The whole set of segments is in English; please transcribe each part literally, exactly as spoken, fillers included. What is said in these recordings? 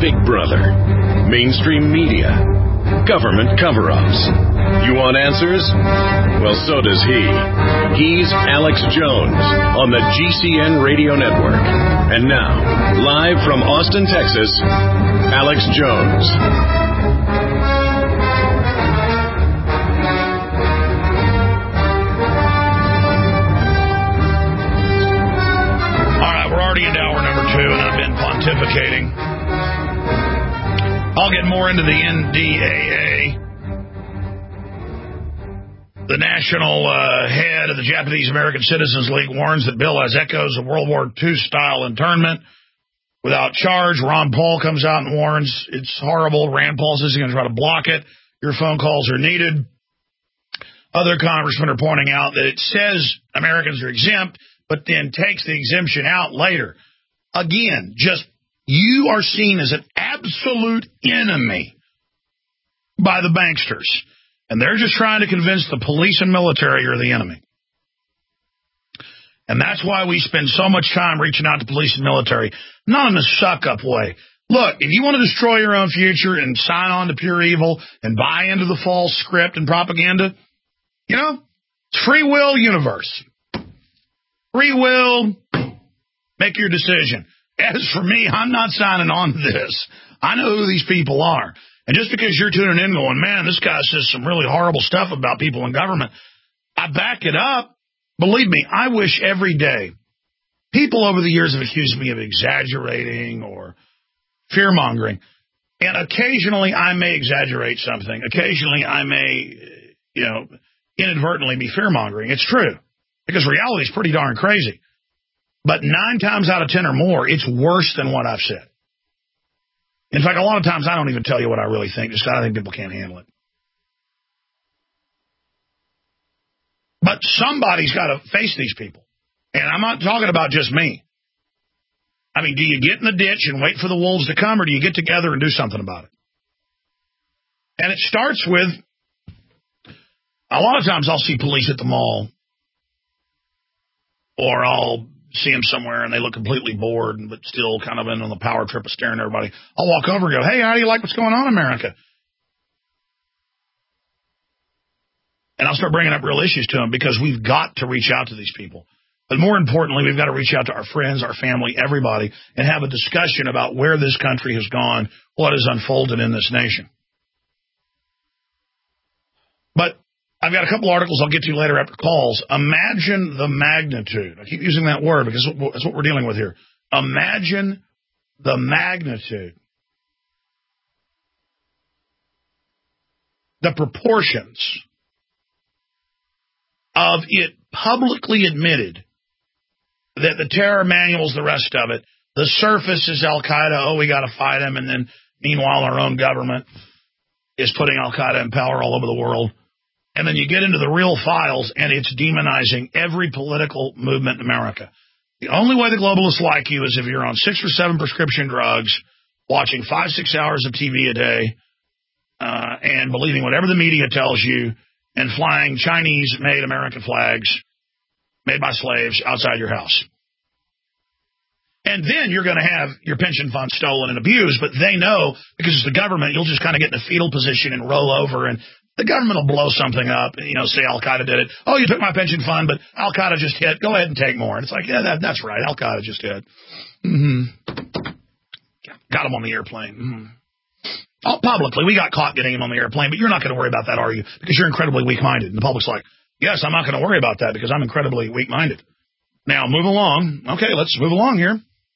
Big Brother, mainstream media, government cover-ups. You want answers? Well, so does he. He's Alex Jones on the G C N Radio Network. And now, live from Austin, Texas, Alex Jones. All right, we're already into hour number two, and I've been pontificating. I'll get more into the N D A A. The national uh, head of the Japanese American Citizens League warns that bill has echoes of World War Two style internment without charge. Ron Paul comes out and warns it's horrible. Rand Paul says he's going to try to block it. Your phone calls are needed. Other congressmen are pointing out that it says Americans are exempt, but then takes the exemption out later. Again, just you are seen as an absolute enemy by the banksters. And they're just trying to convince the police and military you're the enemy. And that's why we spend so much time reaching out to police and military, not in a suck-up way. Look, if you want to destroy your own future and sign on to pure evil and buy into the false script and propaganda, you know, it's free will universe. Free will, make your decision. As for me, I'm not signing on to this. I know who these people are. And just because you're tuning in going, man, this guy says some really horrible stuff about people in government, I back it up. Believe me, I wish every day. People over the years have accused me of exaggerating or fear-mongering. And occasionally I may exaggerate something. Occasionally I may, you know, inadvertently be fear-mongering. It's true. Because reality is pretty darn crazy. But nine times out of ten or more, it's worse than what I've said. In fact, a lot of times I don't even tell you what I really think, just because I think people can't handle it. But somebody's got to face these people. And I'm not talking about just me. I mean, do you get in the ditch and wait for the wolves to come, or do you get together and do something about it? And it starts with, a lot of times I'll see police at the mall, or I'll see them somewhere and they look completely bored but still kind of in on the power trip of staring at everybody. I'll walk over and go, hey, how do you like what's going on in America? And I'll start bringing up real issues to them because we've got to reach out to these people. But more importantly, we've got to reach out to our friends, our family, everybody, and have a discussion about where this country has gone, what has unfolded in this nation. But I've got a couple articles I'll get to later after calls. Imagine the magnitude. I keep using that word because that's what we're dealing with here. Imagine the magnitude, the proportions of it publicly admitted that the terror manuals, the rest of it, the surface is Al-Qaeda, oh, we got to fight them, and then meanwhile our own government is putting Al-Qaeda in power all over the world. And then you get into the real files, and it's demonizing every political movement in America. The only way the globalists like you is if you're on six or seven prescription drugs, watching five, six hours of T V a day, uh, and believing whatever the media tells you, and flying Chinese-made American flags made by slaves outside your house. And then you're going to have your pension fund stolen and abused, but they know, because it's the government, you'll just kind of get in a fetal position and roll over, and the government will blow something up, you know, say Al-Qaeda did it. Oh, you took my pension fund, but Al-Qaeda just hit. Go ahead and take more. And it's like, yeah, that, that's right. Al-Qaeda just hit. Mm-hmm. Got him on the airplane. Mm-hmm. Oh, publicly, we got caught getting him on the airplane, but you're not going to worry about that, are you? Because you're incredibly weak-minded. And the public's like, yes, I'm not going to worry about that because I'm incredibly weak-minded. Now, move along. Okay, let's move along here.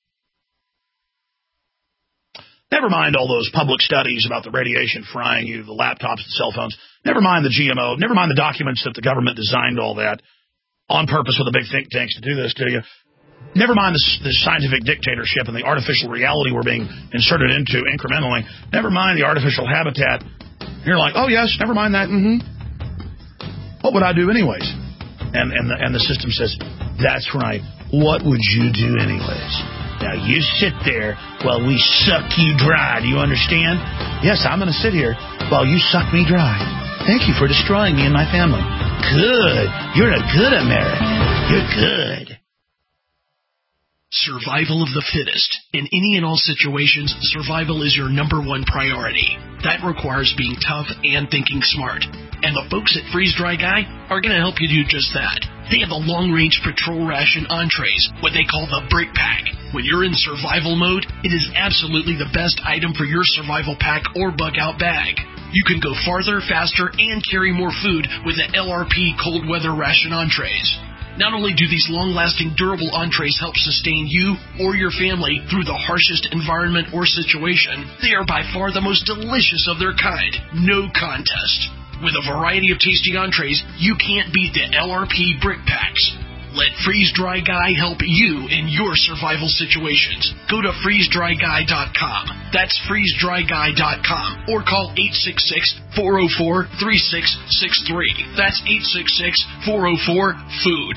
Never mind all those public studies about the radiation frying you, the laptops, the cell phones. Never mind the G M O. Never mind the documents that the government designed all that on purpose with the big think tanks to do this to you. Never mind the, the scientific dictatorship and the artificial reality we're being inserted into incrementally. Never mind the artificial habitat. You're like, oh, yes, never mind that. Mm-hmm. What would I do anyways? And, and, the, and the system says, that's right. What would you do anyways? Now, you sit there while we suck you dry. Do you understand? Yes, I'm going to sit here while you suck me dry. Thank you for destroying me and my family. Good. You're a good American. You're good. Survival of the fittest. In any and all situations, survival is your number one priority. That requires being tough and thinking smart. And the folks at Freeze Dry Guy are going to help you do just that. They have the long-range patrol ration entrees, what they call the Brick Pack. When you're in survival mode, it is absolutely the best item for your survival pack or bug-out bag. You can go farther, faster, and carry more food with the L R P cold weather ration entrees. Not only do these long-lasting, durable entrees help sustain you or your family through the harshest environment or situation, they are by far the most delicious of their kind. No contest. With a variety of tasty entrees, you can't beat the L R P Brick Packs. Let Freeze Dry Guy help you in your survival situations. Go to freeze dry guy dot com. That's freeze dry guy dot com. Or call eight six six, four oh four, three six six three. That's eight six six, four oh four, food.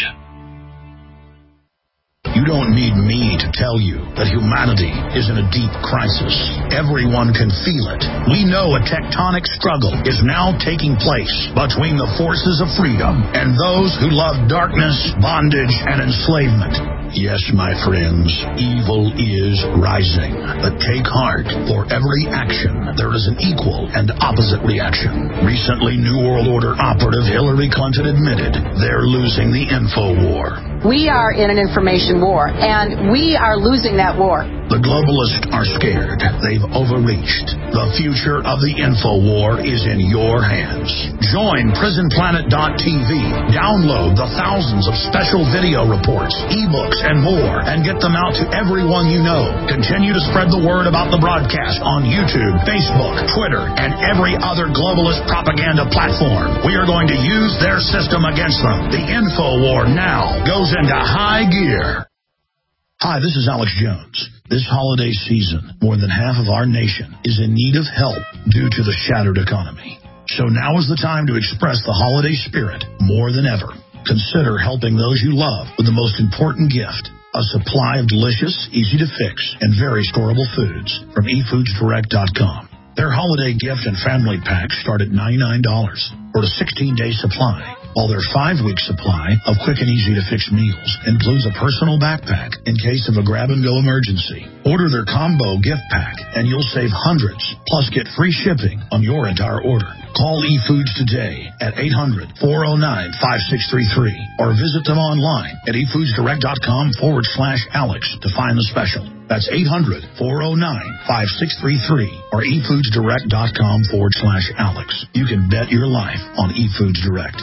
You don't need me to tell you that humanity is in a deep crisis. Everyone can feel it. We know a tectonic struggle is now taking place between the forces of freedom and those who love darkness, bondage, and enslavement. Yes, my friends, evil is rising. But take heart. For every action, there is an equal and opposite reaction. Recently, New World Order operative Hillary Clinton admitted they're losing the info war. We are in an information war, and we are losing that war. The globalists are scared. They've overreached. The future of the info war is in your hands. Join prison planet dot t v. Download the thousands of special video reports, ebooks, and more, and get them out to everyone you know. Continue to spread the word about the broadcast on YouTube, Facebook, Twitter, and every other globalist propaganda platform. We are going to use their system against them. The info war now goes into high gear. Hi, this is Alex Jones. This holiday season, more than half of our nation is in need of help due to the shattered economy. So now is the time to express the holiday spirit more than ever. Consider helping those you love with the most important gift, a supply of delicious, easy-to-fix, and very storable foods from e foods direct dot com. Their holiday gift and family packs start at ninety-nine dollars for a sixteen-day supply, while their five-week supply of quick and easy-to-fix meals includes a personal backpack in case of a grab-and-go emergency. Order their combo gift pack, and you'll save hundreds, plus get free shipping on your entire order. Call eFoods today at eight hundred, four oh nine, five six three three or visit them online at e foods direct dot com forward slash Alex to find the special. That's eight hundred, four oh nine, five six three three or e foods direct dot com forward slash Alex. You can bet your life on eFoods Direct.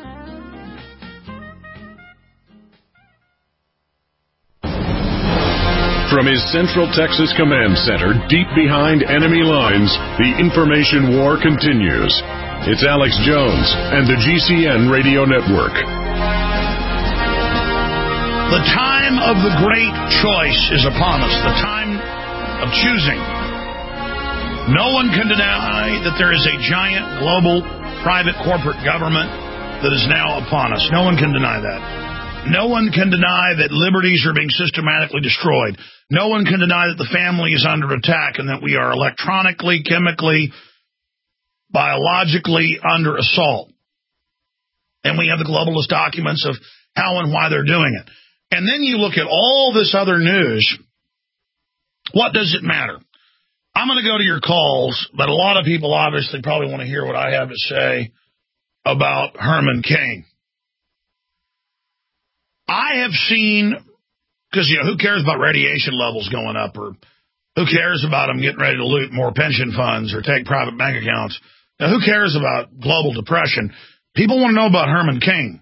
From his Central Texas Command Center, deep behind enemy lines, the information war continues. It's Alex Jones and the G C N Radio Network. The time of the great choice is upon us, the time of choosing. No one can deny that there is a giant global private corporate government that is now upon us. No one can deny that. No one can deny that liberties are being systematically destroyed. No one can deny that the family is under attack and that we are electronically, chemically, biologically under assault. And we have the globalist documents of how and why they're doing it. And then you look at all this other news. What does it matter? I'm going to go to your calls, but a lot of people obviously probably want to hear what I have to say about Herman Cain. I have seen, because, you know, who cares about radiation levels going up, or who cares about them getting ready to loot more pension funds or take private bank accounts? Now, who cares about global depression? People want to know about Herman Cain.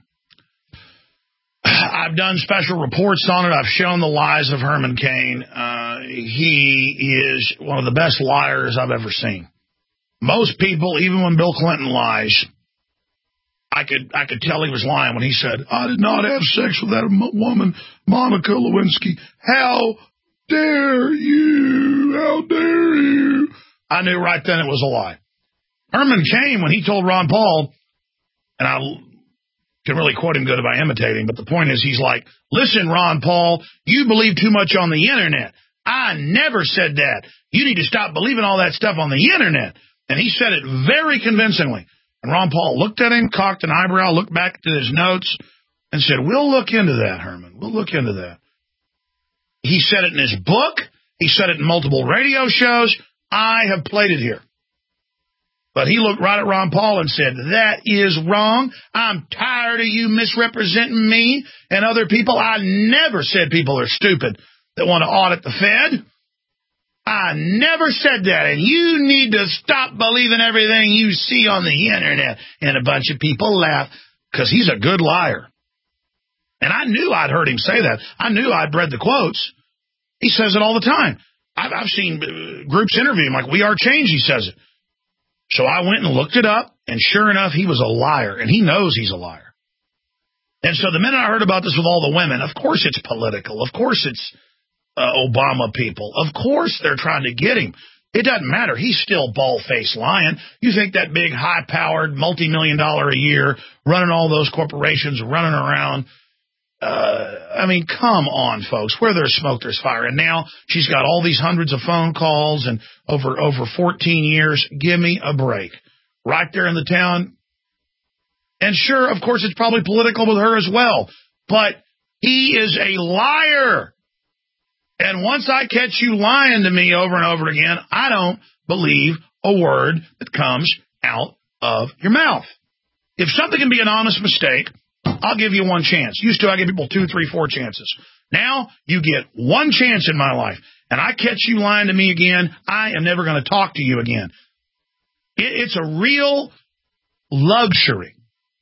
I've done special reports on it. I've shown the lies of Herman Cain. Uh, he is one of the best liars I've ever seen. Most people, even when Bill Clinton lies, I could I could tell he was lying when he said, I did not have sex with that woman, Monica Lewinsky. How dare you? How dare you? I knew right then it was a lie. Herman Cain, when he told Ron Paul, and I can really quote him good if I imitate him, but the point is he's like, listen, Ron Paul, you believe too much on the Internet. I never said that. You need to stop believing all that stuff on the Internet. And he said it very convincingly. And Ron Paul looked at him, cocked an eyebrow, looked back to his notes, and said, we'll look into that, Herman. We'll look into that. He said it in his book. He said it in multiple radio shows. I have played it here. But he looked right at Ron Paul and said, that is wrong. I'm tired of you misrepresenting me and other people. I never said people are stupid that want to audit the Fed. I never said that. And you need to stop believing everything you see on the internet. And a bunch of people laugh because he's a good liar. And I knew I'd heard him say that. I knew I'd read the quotes. He says it all the time. I've, I've seen uh, groups interview him like, we are change, he says it. So I went and looked it up, and sure enough, he was a liar, and he knows he's a liar. And so the minute I heard about this with all the women, of course it's political. Of course it's uh, Obama people. Of course they're trying to get him. It doesn't matter. He's still bald-faced lying. You think that big, high-powered, multi-million dollar a year, running all those corporations, running around, Uh, I mean, come on, folks. Where there's smoke, there's fire. And now she's got all these hundreds of phone calls and over over fourteen years. Give me a break. Right there in the town. And sure, of course, it's probably political with her as well. But he is a liar. And once I catch you lying to me over and over again, I don't believe a word that comes out of your mouth. If something can be an honest mistake, I'll give you one chance. Used to, I give people two, three, four chances. Now, you get one chance in my life, and I catch you lying to me again, I am never going to talk to you again. It, it's a real luxury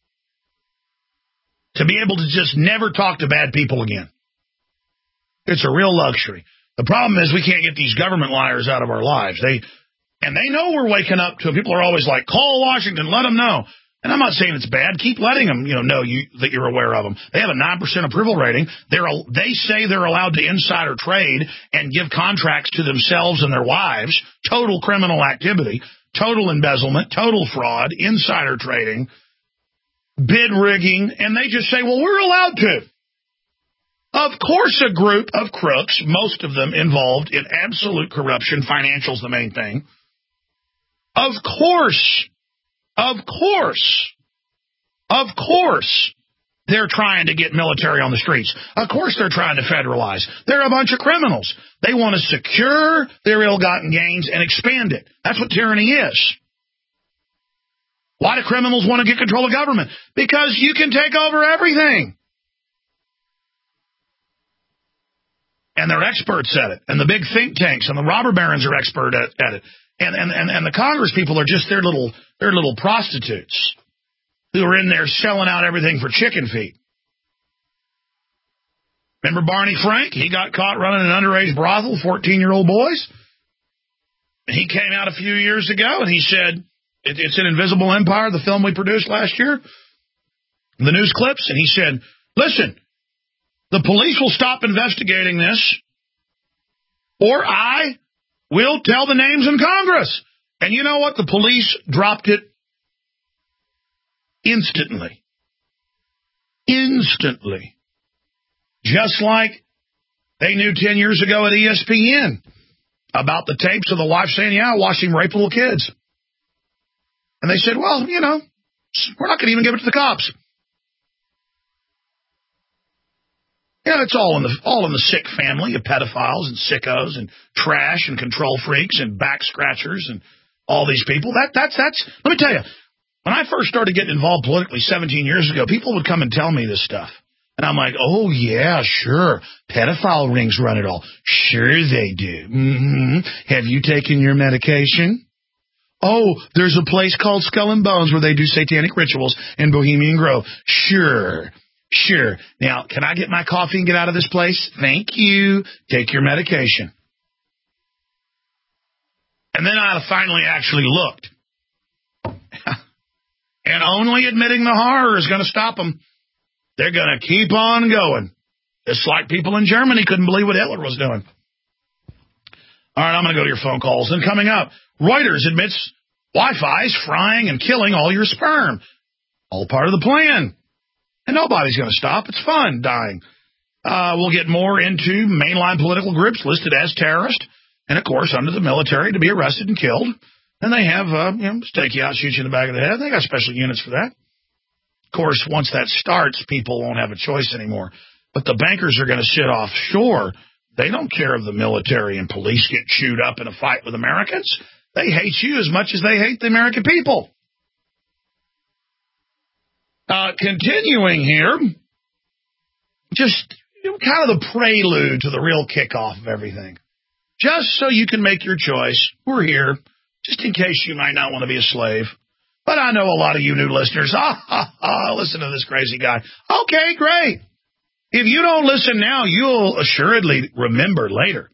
to be able to just never talk to bad people again. It's a real luxury. The problem is we can't get these government liars out of our lives. They And they know we're waking up to it. People are always like, call Washington, let them know. And I'm not saying it's bad. Keep letting them, you know, know you, that you're aware of them. They have a nine percent approval rating. They're, they say they're allowed to insider trade and give contracts to themselves and their wives. Total criminal activity, total embezzlement, total fraud, insider trading, bid rigging. And they just say, well, we're allowed to. Of course, a group of crooks, most of them involved in absolute corruption, financial's the main thing. Of course. Of course, of course, they're trying to get military on the streets. Of course they're trying to federalize. They're a bunch of criminals. They want to secure their ill-gotten gains and expand it. That's what tyranny is. Why do criminals want to get control of government? Because you can take over everything. And they're experts at it. And the big think tanks and the robber barons are expert at, at it. And, and, and, and the Congress people are just their little, their little prostitutes who are in there selling out everything for chicken feed. Remember Barney Frank? He got caught running an underage brothel, fourteen-year-old boys. He came out a few years ago and he said, it, it's an Invisible Empire, the film we produced last year, the news clips, and he said, listen, the police will stop investigating this, or I will tell the names in Congress. And you know what? The police dropped it instantly. Instantly. Just like they knew ten years ago at E S P N about the tapes of the wife saying, yeah, I watched him rape little kids. And they said, well, you know, we're not going to even give it to the cops. Yeah, it's all in the all in the sick family of pedophiles and sickos and trash and control freaks and back scratchers and all these people. That that's that's. Let me tell you, when I first started getting involved politically seventeen years ago, people would come and tell me this stuff, and I'm like, oh yeah, sure, pedophile rings run it all. Sure they do. Mm-hmm. Have you taken your medication? Oh, there's a place called Skull and Bones where they do satanic rituals in Bohemian Grove. Sure. Sure. Now, can I get my coffee and get out of this place? Thank you. Take your medication. And then I finally actually looked. And only admitting the horror is going to stop them. They're going to keep on going. Just like people in Germany couldn't believe what Hitler was doing. All right, I'm going to go to your phone calls. And coming up, Reuters admits Wi-Fi's frying and killing all your sperm. All part of the plan. And nobody's going to stop. It's fun dying. Uh, we'll get more into mainline political groups listed as terrorist and, of course, under the military to be arrested and killed. And they have, uh, you know, stake you out, shoot you in the back of the head. They got special units for that. Of course, once that starts, people won't have a choice anymore. But the bankers are going to sit offshore They don't care if the military and police get chewed up in a fight with Americans. They hate you as much as they hate the American people. Uh, continuing here, just you know, kind of the prelude to the real kickoff of everything. Just so you can make your choice, we're here, just in case you might not want to be a slave. But I know a lot of you new listeners, ah, ah, ah, listen to this crazy guy. Okay, great. If you don't listen now, you'll assuredly remember later.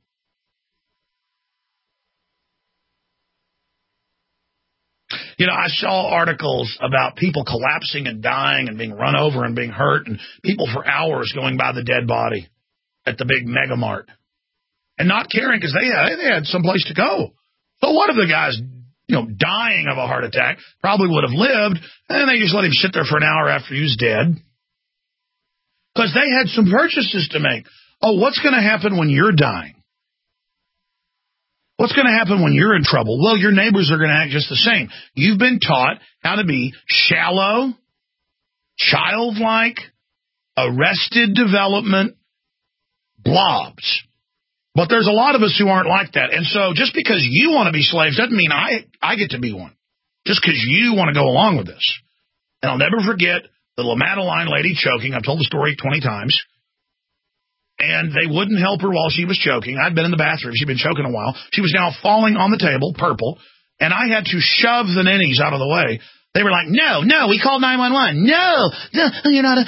You know, I saw articles about people collapsing and dying and being run over and being hurt, and people for hours going by the dead body at the big mega mart and not caring because they had, they had someplace to go. So what if the guy's, you know, dying of a heart attack, probably would have lived, and they just let him sit there for an hour after he was dead? Because they had some purchases to make. Oh, what's going to happen when you're dying? What's going to happen when you're in trouble? Well, your neighbors are going to act just the same. You've been taught how to be shallow, childlike, arrested development blobs. But there's a lot of us who aren't like that. And so just because you want to be slaves doesn't mean I, I get to be one. Just because you want to go along with this. And I'll never forget the Lamadaline lady choking. I've told the story twenty times. And they wouldn't help her while she was choking. I'd been in the bathroom. She'd been choking a while. She was now falling on the table, purple, and I had to shove the ninnies out of the way. They were like, no, no, we called nine one one. No, no, you're not a...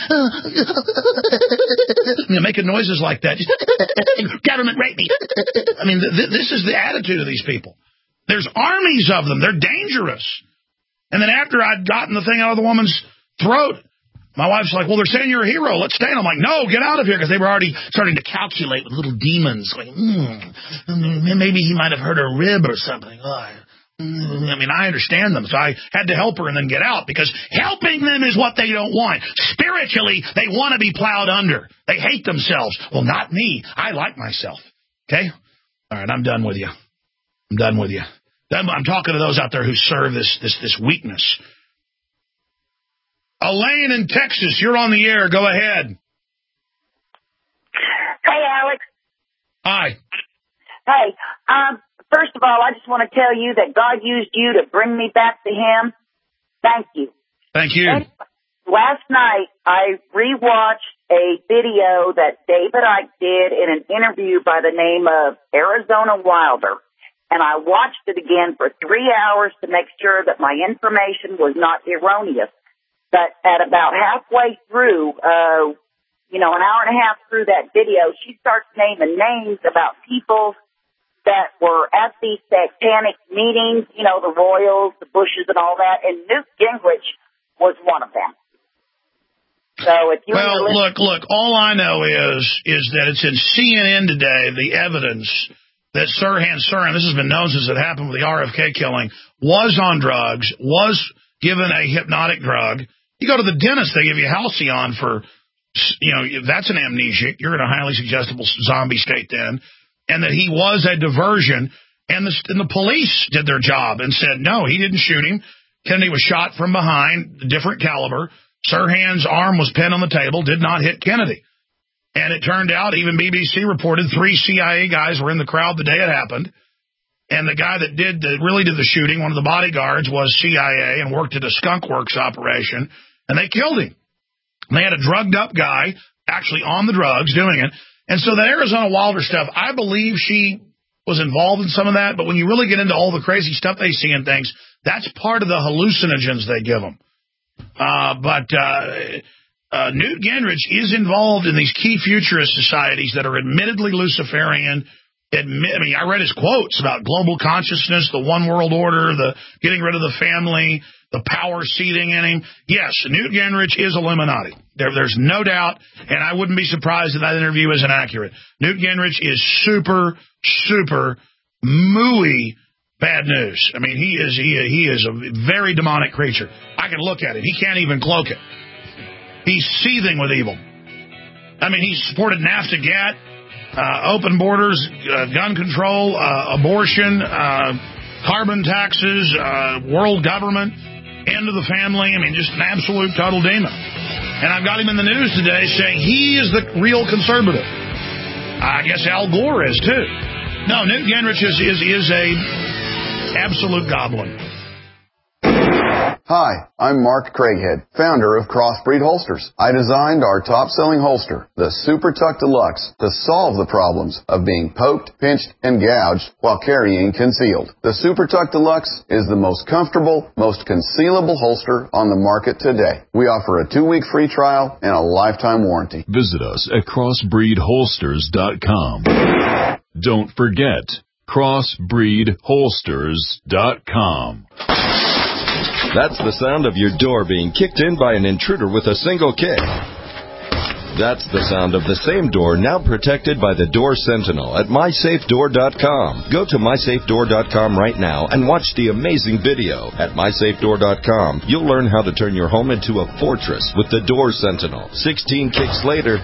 you know, making noises like that. Just, government rape me. I mean, th- th- this is the attitude of these people. There's armies of them. They're dangerous. And then after I'd gotten the thing out of the woman's throat, my wife's like, well, they're saying you're a hero. Let's stay. And I'm like, no, get out of here. Because they were already starting to calculate with little demons. Like, mm, maybe he might have hurt a rib or something. Oh, I mean, I understand them. So I had to help her and then get out. Because helping them is what they don't want. Spiritually, they want to be plowed under. They hate themselves. Well, not me. I like myself. Okay? All right, I'm done with you. I'm done with you. I'm talking to those out there who serve this this this weakness. Elaine in Texas, you're on the air. Go ahead. Hey, Alex. Hi. Hey, um, first of all, I just want to tell you that God used you to bring me back to Him. Thank you. Thank you. And last night, I rewatched a video that David Icke did in an interview by the name of Arizona Wilder. And I watched it again for three hours to make sure that my information was not erroneous. But at about halfway through, uh, you know, an hour and a half through that video, she starts naming names about people that were at these satanic meetings, you know, the Royals, the Bushes, and all that, and Newt Gingrich was one of them. So if you well, look, look, all I know is is that it's in C N N today, the evidence that Sirhan Sirhan, this has been known since it happened with the R F K killing, was on drugs, was given a hypnotic drug. You go to the dentist, they give you Halcyon for, you know, that's an amnesic. You're in a highly suggestible zombie state then. And that he was a diversion. And the, and the police did their job and said, no, he didn't shoot him. Kennedy was shot from behind, different caliber. Sirhan's arm was pinned on the table, did not hit Kennedy. And it turned out, even B B C reported, three C I A guys were in the crowd the day it happened. And the guy that did the, really did the shooting, one of the bodyguards, was C I A and worked at a Skunk Works operation. And they killed him. And they had a drugged up guy actually on the drugs doing it. And so the Arizona Wilder stuff, I believe she was involved in some of that. But when you really get into all the crazy stuff they see and things, that's part of the hallucinogens they give them. Uh, but uh, uh, Newt Gingrich is involved in these key futurist societies that are admittedly Luciferian. Admit, I mean, I read his quotes about global consciousness, the one world order, the getting rid of the family, the power seating in him. Yes, Newt Gingrich is Illuminati. There, there's no doubt, and I wouldn't be surprised if that interview isn't accurate. Newt Gingrich is super, super, mooey bad news. I mean, he is he, he is a very demonic creature. I can look at it. He can't even cloak it. He's seething with evil. I mean, he supported NAFTA-GATT, uh, open borders, uh, gun control, uh, abortion, uh, carbon taxes, uh, world government, end of the family. I mean, just an absolute total demon. And I've got him in the news today saying he is the real conservative. I guess Al Gore is, too. No, Newt Gingrich is, is, is a absolute goblin. Hi, I'm Mark Craighead, founder of Crossbreed Holsters. I designed our top-selling holster, the Super Tuck Deluxe, to solve the problems of being poked, pinched, and gouged while carrying concealed. The Super Tuck Deluxe is the most comfortable, most concealable holster on the market today. We offer a two-week free trial and a lifetime warranty. Visit us at crossbreed holsters dot com. Don't forget, crossbreed holsters dot com. That's the sound of your door being kicked in by an intruder with a single kick. That's the sound of the same door now protected by the Door Sentinel at my safe door dot com. Go to my safe door dot com right now and watch the amazing video. At my safe door dot com, you'll learn how to turn your home into a fortress with the Door Sentinel. sixteen kicks later,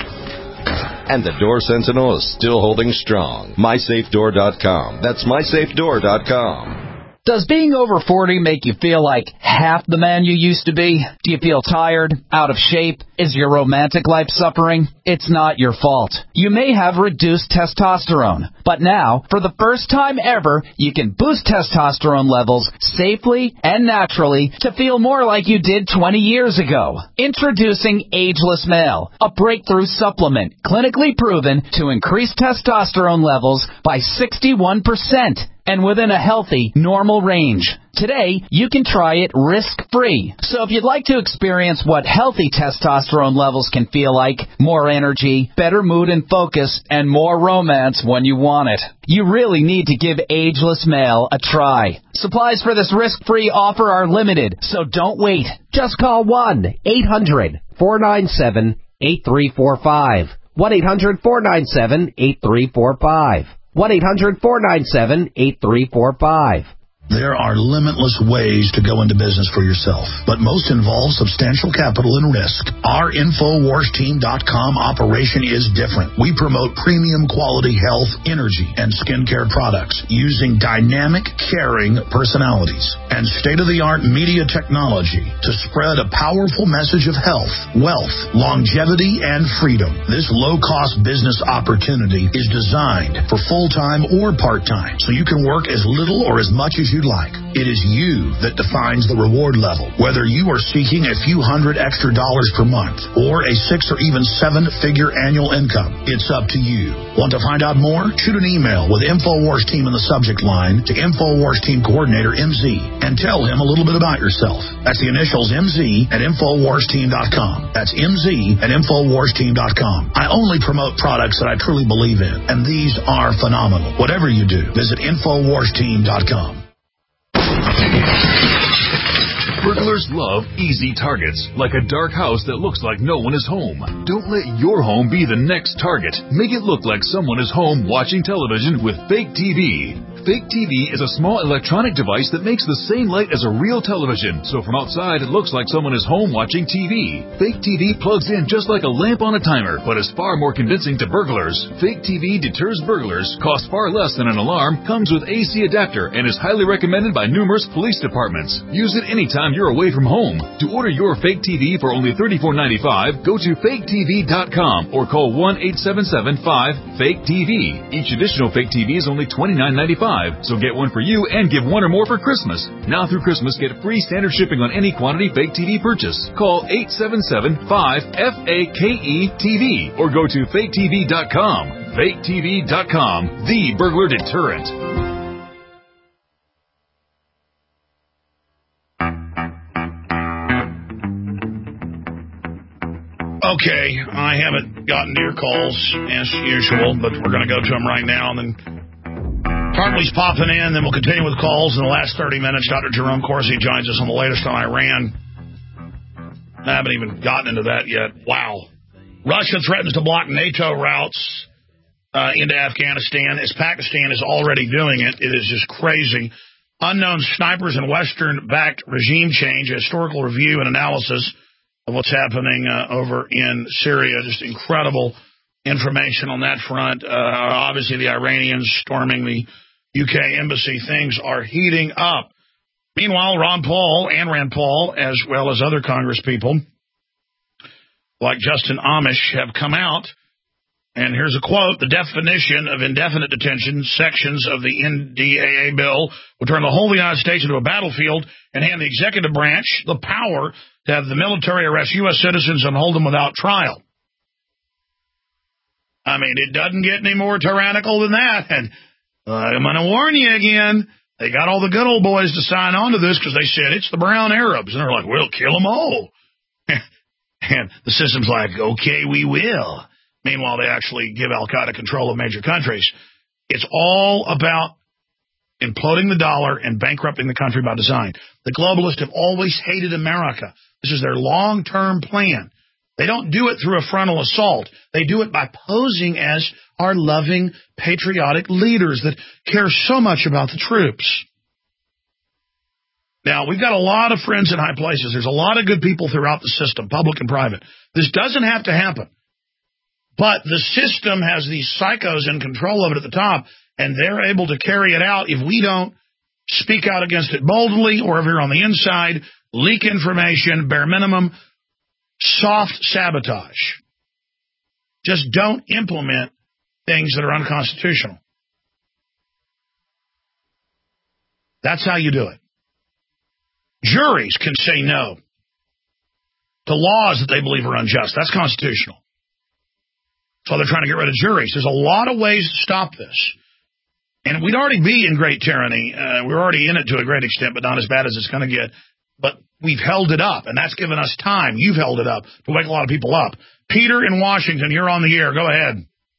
and the Door Sentinel is still holding strong. my safe door dot com. That's my safe door dot com. Does being over forty make you feel like half the man you used to be? Do you feel tired, out of shape? Is your romantic life suffering? It's not your fault. You may have reduced testosterone, but now, for the first time ever, you can boost testosterone levels safely and naturally to feel more like you did twenty years ago. Introducing Ageless Male, a breakthrough supplement clinically proven to increase testosterone levels by sixty-one percent. And within a healthy, normal range. Today, you can try it risk-free. So if you'd like to experience what healthy testosterone levels can feel like, more energy, better mood and focus, and more romance when you want it, you really need to give Ageless Male a try. Supplies for this risk-free offer are limited, so don't wait. Just call one eight hundred four nine seven eight three four five. one eight hundred four nine seven eight three four five. one eight hundred four nine seven eight three four five. There are limitless ways to go into business for yourself, but most involve substantial capital and risk. Our Infowars Team dot com operation is different. We promote premium quality health, energy, and skincare products using dynamic, caring personalities and state-of-the-art media technology to spread a powerful message of health, wealth, longevity, and freedom. This low-cost business opportunity is designed for full-time or part-time, so you can work as little or as much as you like. It is you that defines the reward level. Whether you are seeking a few hundred extra dollars per month or a six or even seven-figure annual income, it's up to you. Want to find out more? Shoot an email with Infowars Team in the subject line to Infowars Team Coordinator M Z and tell him a little bit about yourself. That's the initials M Z at Infowars Team dot com. That's M Z at Infowars Team dot com. I only promote products that I truly believe in, and these are phenomenal. Whatever you do, visit Infowars Team dot com. Burglars love easy targets, like a dark house that looks like no one is home. Don't let your home be the next target. Make it look like someone is home watching television with Fake T V. Fake T V is a small electronic device that makes the same light as a real television, so from outside it looks like someone is home watching T V. Fake T V plugs in just like a lamp on a timer, but is far more convincing to burglars. Fake T V deters burglars, costs far less than an alarm, comes with A C adapter, and is highly recommended by numerous police departments. Use it anytime you're away from home. To order your Fake T V for only thirty-four ninety-five, go to fake T V dot com or call one eight seven seven five fake T V. Each additional Fake T V is only twenty-nine ninety-five. So get one for you and give one or more for Christmas. Now through Christmas, get free standard shipping on any quantity Fake T V purchase. Call eight seven seven five F A K E T V or go to fake T V dot com. fake T V dot com, the burglar deterrent. Okay, I haven't gotten to your calls as usual, but we're going to go to them right now, and then Hartley's popping in, then we'll continue with calls in the last thirty minutes. Doctor Jerome Corsi joins us on the latest on Iran. I haven't even gotten into that yet. Wow. Russia threatens to block NATO routes uh, into Afghanistan, as Pakistan is already doing it. It is just crazy. Unknown snipers and Western-backed regime change, a historical review and analysis of what's happening uh, over in Syria. Just incredible information on that front. Uh, obviously, the Iranians storming the U K embassy. Things are heating up. Meanwhile, Ron Paul and Rand Paul, as well as other Congress people like Justin Amish, have come out And here's a quote: the definition of indefinite detention sections of the N D A A bill will turn the whole of the United States into a battlefield and hand the executive branch the power to have the military arrest U S citizens and hold them without trial. I mean, it doesn't get any more tyrannical than that. And uh, I'm going to warn you again, they got all the good old boys to sign on to this because they said it's the brown Arabs. And they're like, we'll kill them all. And the system's like, okay, we will. Meanwhile, they actually give al-Qaeda control of major countries. It's all about imploding the dollar and bankrupting the country by design. The globalists have always hated America. This is their long-term plan. They don't do it through a frontal assault. They do it by posing as our loving, patriotic leaders that care so much about the troops. Now, we've got a lot of friends in high places. There's a lot of good people throughout the system, public and private. This doesn't have to happen. But the system has these psychos in control of it at the top, and they're able to carry it out if we don't speak out against it boldly, or if you're on the inside, leak information, bare minimum, soft sabotage. Just don't implement things that are unconstitutional. That's how you do it. Juries can say no to laws that they believe are unjust. That's constitutional. So they're trying to get rid of juries. There's a lot of ways to stop this. And we'd already be in great tyranny. Uh, we're already in it to a great extent, but not as bad as it's going to get. But we've held it up, and that's given us time. You've held it up to wake a lot of people up. Peter in Washington, you're on the air. Go ahead.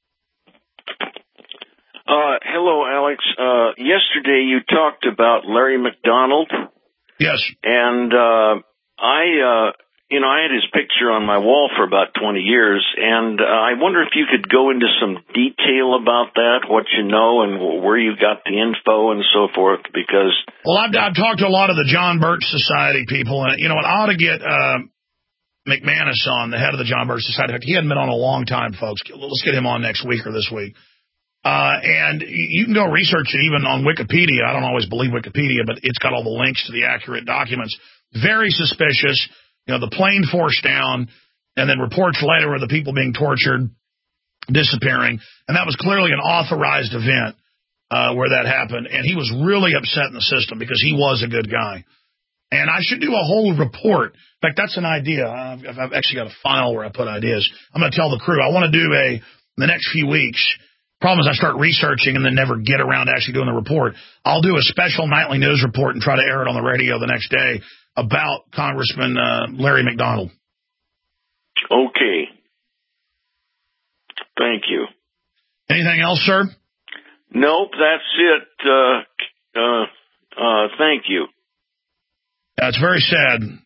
Uh, hello, Alex. Uh, yesterday you talked about Larry McDonald. Yes. And uh, I... Uh, You know, I had his picture on my wall for about twenty years, and uh, I wonder if you could go into some detail about that, what you know, and where you got the info and so forth, because... Well, I've, I've talked to a lot of the John Birch Society people, and, you know, I ought to get uh, McManus on, the head of the John Birch Society. He hadn't been on a long time, folks. Let's get him on next week or this week. Uh, and you can go research it even on Wikipedia. I don't always believe Wikipedia, but it's got all the links to the accurate documents. Very suspicious. You know, the plane forced down, and then reports later of the people being tortured, disappearing. And that was clearly an authorized event uh, where that happened. And he was really upset in the system because he was a good guy. And I should do a whole report. In fact, that's an idea. I've, I've actually got a file where I put ideas. I'm going to tell the crew I want to do a, in the next few weeks, problem is I start researching and then never get around to actually doing the report. I'll do a special nightly news report and try to air it on the radio the next day about Congressman uh, Larry McDonald. Okay. Thank you. Anything else, sir? Nope, that's it. Uh, uh, uh, thank you. That's very sad. And,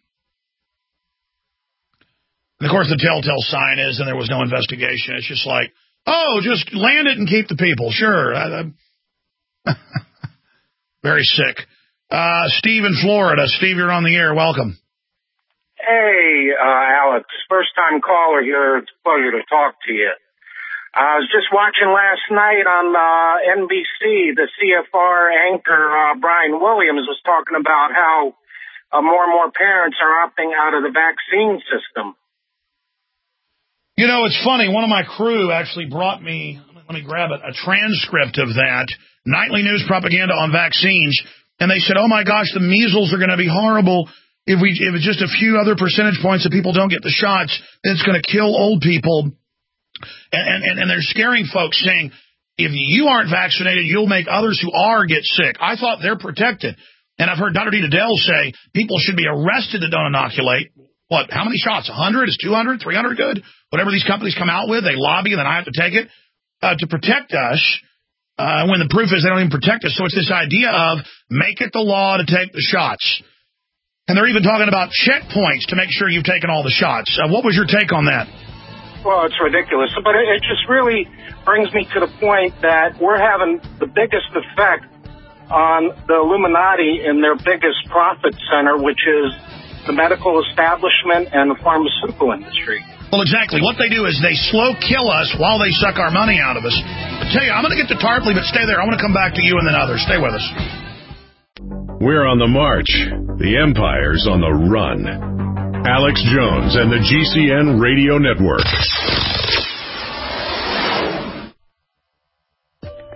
of course, the telltale sign is, and there was no investigation. It's just like, oh, just land it and keep the people. Sure. I, I, very sick. Uh, Steve in Florida. Steve, you're on the air. Welcome. Hey, uh, Alex. First time caller here. It's a pleasure to talk to you. I was just watching last night on uh, N B C. The C F R anchor, uh, Brian Williams, was talking about how uh, more and more parents are opting out of the vaccine system. You know, it's funny. One of my crew actually brought me, let me grab it, a transcript of that, nightly news propaganda on vaccines. And they said, oh, my gosh, the measles are going to be horrible. If we if it's just a few other percentage points that people don't get the shots, then it's going to kill old people. And, and, and they're scaring folks, saying, if you aren't vaccinated, you'll make others who are get sick. I thought they're protected. And I've heard Doctor Dita Dell say people should be arrested that don't inoculate. What, how many shots? one hundred? Is two hundred? three hundred good? Whatever these companies come out with, they lobby, and then I have to take it uh, to protect us. Uh, when the proof is they don't even protect us. So it's this idea of make it the law to take the shots. And they're even talking about checkpoints to make sure you've taken all the shots. Uh, what was your take on that? Well, it's ridiculous. But it, it just really brings me to the point that we're having the biggest effect on the Illuminati in their biggest profit center, which is the medical establishment and the pharmaceutical industry. Well, exactly. What they do is they slow kill us while they suck our money out of us. I tell you, I'm going to get to Tarpley, but stay there. I want to come back to you and then others. Stay with us. We're on the march. The empire's on the run. Alex Jones and the G C N Radio Network.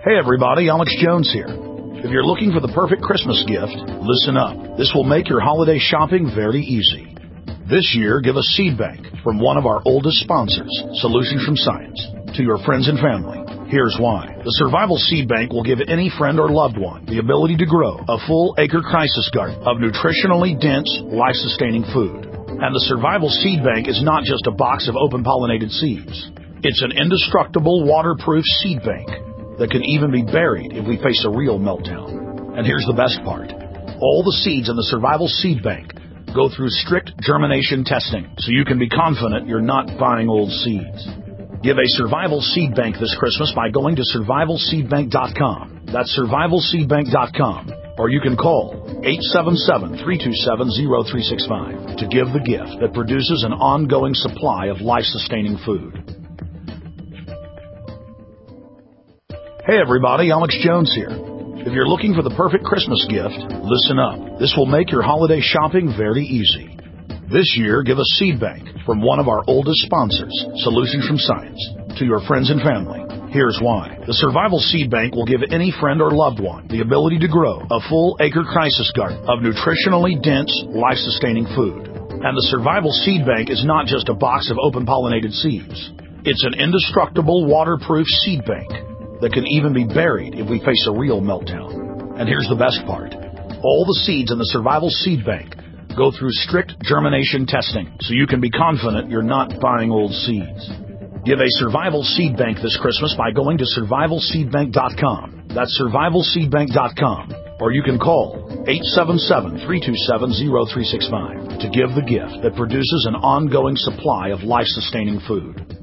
Hey everybody, Alex Jones here. If you're looking for the perfect Christmas gift, listen up. This will make your holiday shopping very easy. This year, give a seed bank from one of our oldest sponsors, Solutions from Science, to your friends and family. Here's why. The Survival Seed Bank will give any friend or loved one the ability to grow a full acre crisis garden of nutritionally dense, life-sustaining food. And the Survival Seed Bank is not just a box of open-pollinated seeds. It's an indestructible, waterproof seed bank that can even be buried if we face a real meltdown. And here's the best part. All the seeds in the Survival Seed Bank go through strict germination testing, so you can be confident you're not buying old seeds. Give a Survival Seed Bank this Christmas by going to survival seed bank dot com. That's survival seed bank dot com. Or you can call eight seven seven, three two seven, zero three six five to give the gift that produces an ongoing supply of life-sustaining food. Hey everybody, Alex Jones here. If you're looking for the perfect Christmas gift, listen up. This will make your holiday shopping very easy. This year, give a seed bank from one of our oldest sponsors, Solutions from Science, to your friends and family. Here's why. The Survival Seed Bank will give any friend or loved one the ability to grow a full acre crisis garden of nutritionally dense, life-sustaining food. And the Survival Seed Bank is not just a box of open-pollinated seeds. It's an indestructible, waterproof seed bank that can even be buried if we face a real meltdown. And here's the best part. All the seeds in the Survival Seed Bank go through strict germination testing, so you can be confident you're not buying old seeds. Give a Survival Seed Bank this Christmas by going to survival seed bank dot com. That's survival seed bank dot com. Or you can call eight seven seven, three two seven, zero three six five to give the gift that produces an ongoing supply of life-sustaining food.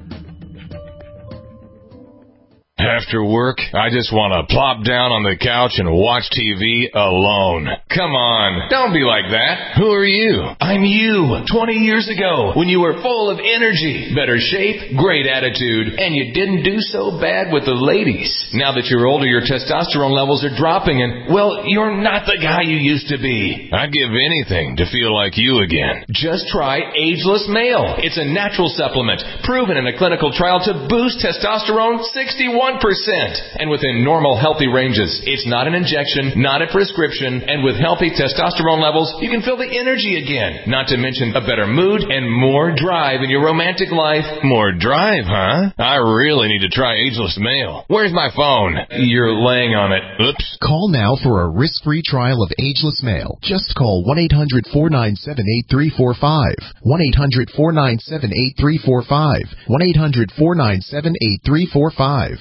After work, I just want to plop down on the couch and watch T V alone. Come on, don't be like that. Who are you? I'm you, twenty years ago, when you were full of energy, better shape, great attitude, and you didn't do so bad with the ladies. Now that you're older, your testosterone levels are dropping and, well, you're not the guy you used to be. I'd give anything to feel like you again. Just try Ageless Male. It's a natural supplement, proven in a clinical trial to boost testosterone sixty-one percent and within normal healthy ranges. It's not an injection, not a prescription, and with healthy testosterone levels, you can feel the energy again. Not to mention a better mood and more drive in your romantic life. More drive, huh? I really need to try Ageless Male. Where's my phone? You're laying on it. Oops. Call now for a risk-free trial of Ageless Male. Just call one eight hundred, four nine seven, eight three four five. one eight hundred, four nine seven, eight three four five. one eight hundred, four nine seven, eight three four five.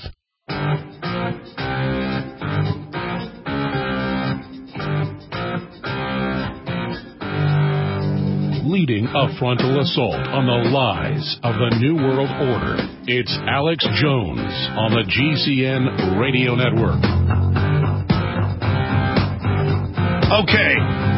Leading a frontal assault on the lies of the New World Order, it's Alex Jones on the G C N Radio Network. Okay.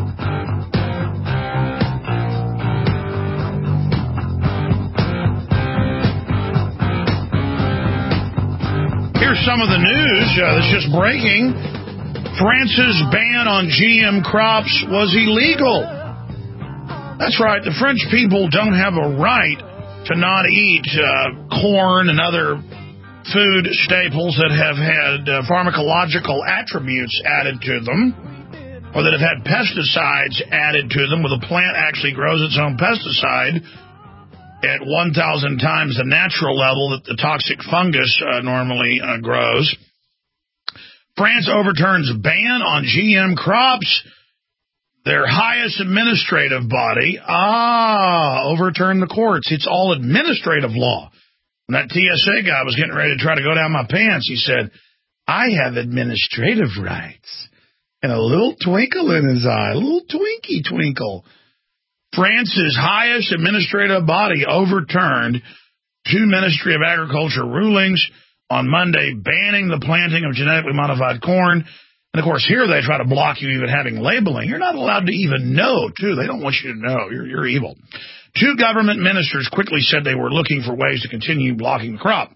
Here's some of the news uh, that's just breaking. France's ban on G M crops was illegal. That's right. The French people don't have a right to not eat uh, corn and other food staples that have had uh, pharmacological attributes added to them, or that have had pesticides added to them, where the plant actually grows its own pesticide at one thousand times the natural level that the toxic fungus uh, normally uh, grows. France overturns ban on G M crops. Their highest administrative body, ah, overturned the courts. It's all administrative law. When that T S A guy was getting ready to try to go down my pants, he said, I have administrative rights. And a little twinkle in his eye, a little twinky twinkle. France's highest administrative body overturned two Ministry of Agriculture rulings on Monday banning the planting of genetically modified corn. And, of course, here they try to block you even having labeling. You're not allowed to even know, too. They don't want you to know. You're, you're evil. Two government ministers quickly said they were looking for ways to continue blocking the crop.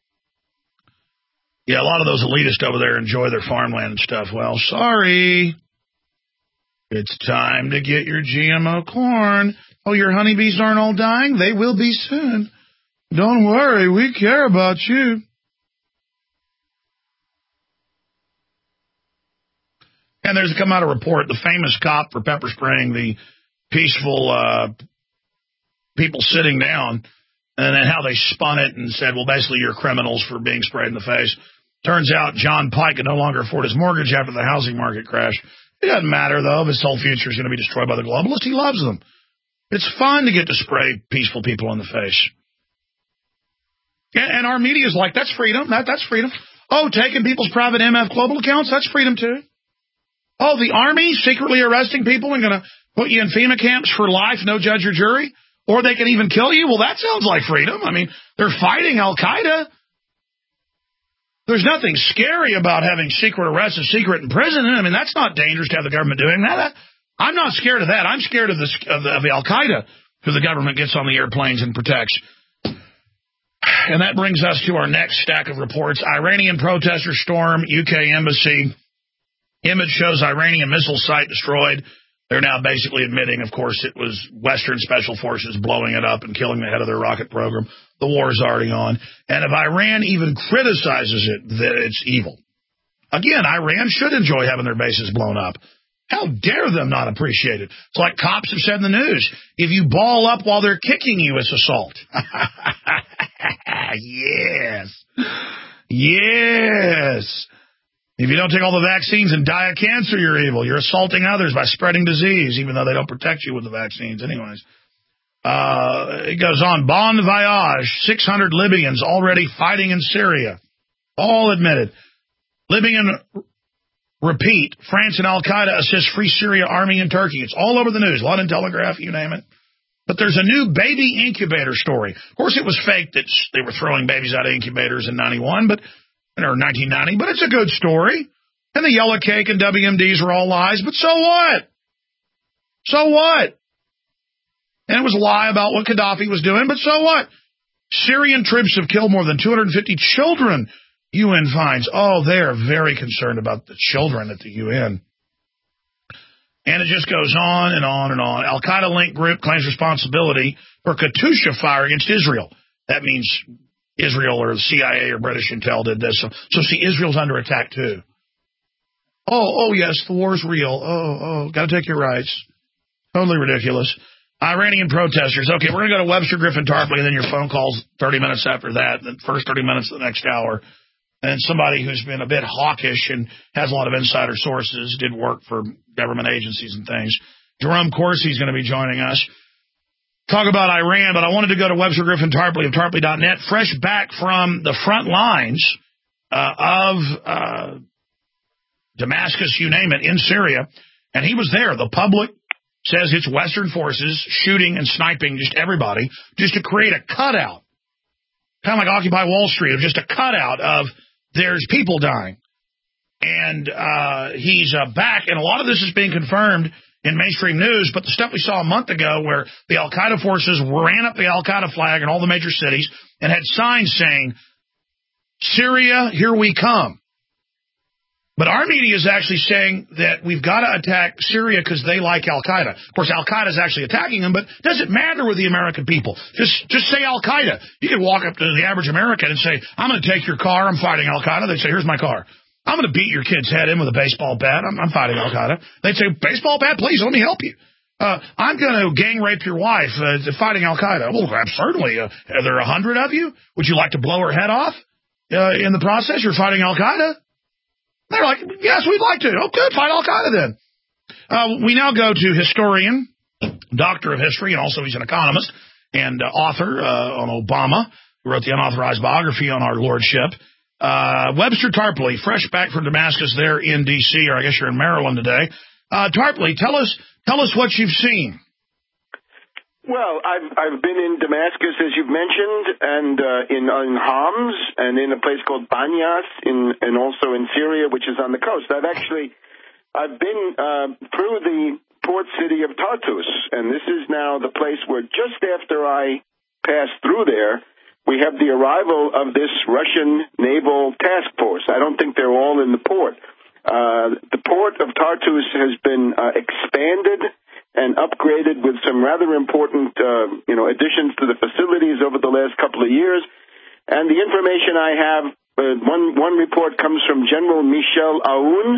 Yeah, a lot of those elitists over there enjoy their farmland and stuff. Well, sorry. It's time to get your G M O corn. Oh, your honeybees aren't all dying? They will be soon. Don't worry, we care about you. And there's come out a report, the famous cop for pepper spraying the peaceful uh, people sitting down, and then how they spun it and said, well, basically you're criminals for being sprayed in the face. Turns out John Pike can no longer afford his mortgage after the housing market crash. It doesn't matter, though, if his whole future is going to be destroyed by the globalists. He loves them. It's fun to get to spray peaceful people in the face. And our media is like, that's freedom. That, that's freedom. Oh, taking people's private M F Global accounts, that's freedom, too. Oh, the Army secretly arresting people and going to put you in FEMA camps for life, no judge or jury? Or they can even kill you? Well, that sounds like freedom. I mean, they're fighting Al-Qaeda. There's nothing scary about having secret arrests and secret imprisonment. I mean, that's not dangerous to have the government doing that. I'm not scared of that. I'm scared of the, of the, of the Al-Qaeda, who the government gets on the airplanes and protects. And that brings us to our next stack of reports. Iranian protesters storm U K embassy. Image shows Iranian missile site destroyed. They're now basically admitting, of course, it was Western special forces blowing it up and killing the head of their rocket program. The war is already on. And if Iran even criticizes it, that it's evil. Again, Iran should enjoy having their bases blown up. How dare them not appreciate it? It's like cops have said in the news. If you ball up while they're kicking you, it's assault. Yes. Yes. If you don't take all the vaccines and die of cancer, you're evil. You're assaulting others by spreading disease, even though they don't protect you with the vaccines anyways. Uh, it goes on. Bon voyage. six hundred Libyans already fighting in Syria. All admitted. Libyan repeat. France and Al-Qaeda assist Free Syria Army in Turkey. It's all over the news. London Telegraph, you name it. But there's a new baby incubator story. Of course, it was fake that they were throwing babies out of incubators in ninety-one, but or nineteen ninety, but it's a good story. And the yellow cake and W M Ds were all lies, but so what? So what? And it was a lie about what Gaddafi was doing, but so what? Syrian troops have killed more than two hundred fifty children, U N finds. Oh, they are very concerned about the children at the U N. And it just goes on and on and on. Al-Qaeda-linked group claims responsibility for Katyusha fire against Israel. That means Israel or the C I A or British Intel did this. So, so see, Israel's under attack too. Oh, oh, yes, the war's real. Oh, oh, got to take your rights. Totally ridiculous. Iranian protesters. Okay, we're going to go to Webster Griffin Tarpley, and then your phone calls thirty minutes after that, the first thirty minutes of the next hour. And somebody who's been a bit hawkish and has a lot of insider sources, did work for government agencies and things. Jerome Corsi is going to be joining us. Talk about Iran, but I wanted to go to Webster Griffin Tarpley of Tarpley dot net, fresh back from the front lines uh, of uh, Damascus, you name it, in Syria. And he was there. The public says it's Western forces shooting and sniping just everybody just to create a cutout, kind of like Occupy Wall Street, of just a cutout of there's people dying. And uh, he's uh, back, and a lot of this is being confirmed in mainstream news, but the stuff we saw a month ago where the Al-Qaeda forces ran up the Al-Qaeda flag in all the major cities and had signs saying, Syria, here we come. But our media is actually saying that we've got to attack Syria because they like Al-Qaeda. Of course, Al-Qaeda is actually attacking them, but it doesn't matter with the American people. Just just say Al-Qaeda. You could walk up to the average American and say, I'm going to take your car. I'm fighting Al-Qaeda. They'd say, here's my car. I'm going to beat your kid's head in with a baseball bat. I'm, I'm fighting Al-Qaeda. They'd say, baseball bat, please, let me help you. Uh, I'm going to gang rape your wife uh, fighting Al-Qaeda. Well, certainly. Uh, are there a hundred of you? Would you like to blow her head off uh, in the process? You're fighting Al-Qaeda? They're like, yes, we'd like to. Oh, good, fight Al-Qaeda then. Uh, we now go to historian, doctor of history, and also he's an economist and uh, author uh, on Obama, who wrote the unauthorized biography on our lordship. Uh, Webster Tarpley, fresh back from Damascus there in D C, or I guess you're in Maryland today. Uh, Tarpley, tell us tell us what you've seen. Well, I've I've been in Damascus, as you've mentioned, and uh, in in Homs, and in a place called Banyas, in and also in Syria, which is on the coast. I've actually I've been uh, through the port city of Tartus, and this is now the place where just after I passed through there, we have the arrival of this Russian naval task force. I don't think they're all in the port. Uh, the port of Tartus has been uh, expanded and upgraded with some rather important, uh, you know, additions to the facilities over the last couple of years. And the information I have, uh, one one report comes from General Michel Aoun, the